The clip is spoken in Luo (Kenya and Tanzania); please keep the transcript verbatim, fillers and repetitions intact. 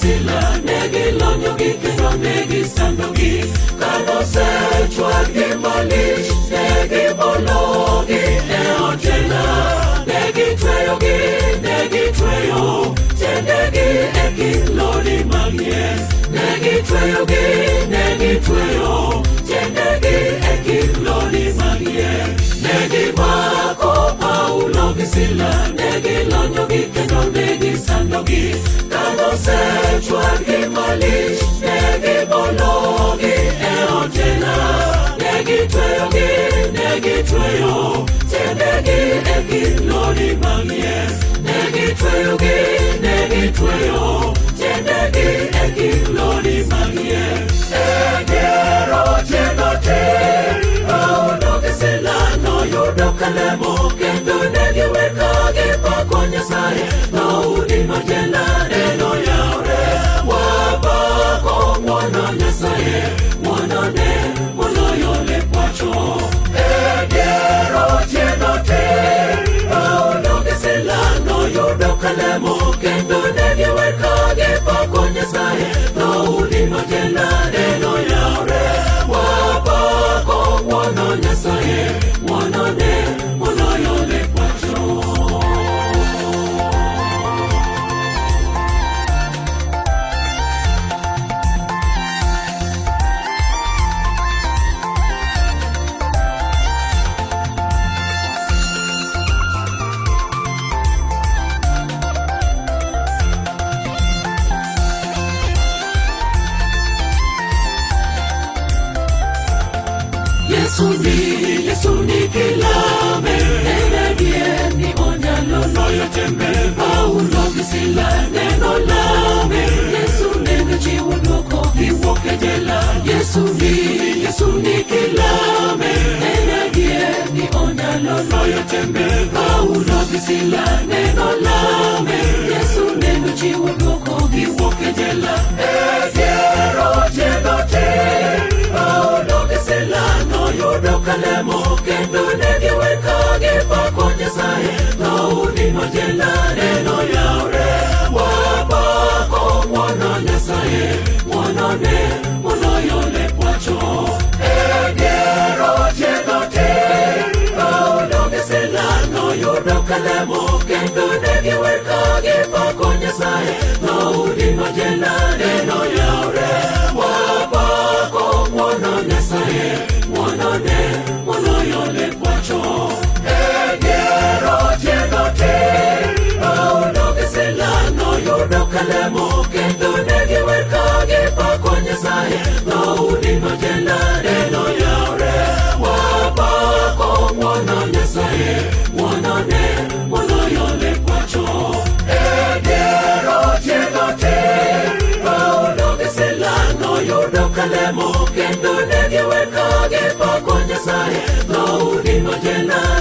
gisila negi lonyo gi kendo negi sando gi kano se chwal gi malish negi bologi e ojela negi tweyo gi negi tweyo tendegi e kilodi magien negi tweyo gi negi tweyo tendegi e kilodi magien negi mako Paulo gisila negi lonyo gi kendo negi sando gi kano se chwal gi malish negi bologi e ojela negi tweyo gi negi tweyo tendegi e kilodi magien negi tweyo gi negi tweyo tendegi e kilodi magien egero tenote Paulo gisila no yudo kalemo kendo negi weka gi pako Nyasaye no udi majela eno yaure wabako mwana Nyasaye mwana ne moloyo le pacho egero tenote Paulo gisila no yudo kalemo kendo negi weka gi pako Nyasaye no udi majela eno yaure wabako mwana Nyasaye mwana ne moloyo le pacho Yesu ni, Yesu ni kilame Nene bien ni onyalo loyo tembe Paulo gisila neno lame Yesu nene chiwo doko kiwoke jela Yesu ni, Yesu ni kilame Nene bien ni onyalo loyo tembe Paulo gisila neno lame Yesu nene chiwo doko kiwoke jela Egero jenote Paulo gisila no yudo kalemo kendo negi weka gi pako Nyasaye no udi majela eno yaure wabako mwana Nyasaye mwana ne moloyo le pacho egero jenote Paulo gisila no yudo kalemo kendo negi weka gi pako Nyasaye no udi majela eno yaure wabako mwana Nyasaye mwana ne moloyo le pacho egero jenote Paulo gisila no yudo kalemo kendo negi weka gi pako Nyasaye no udi majela eno yaure wabako mwana Nyasaye mwana ne moloyo le pacho egero jenote Paulo gisila no yudo kalemo kendo negi weka gi pako Nyasaye no udi majela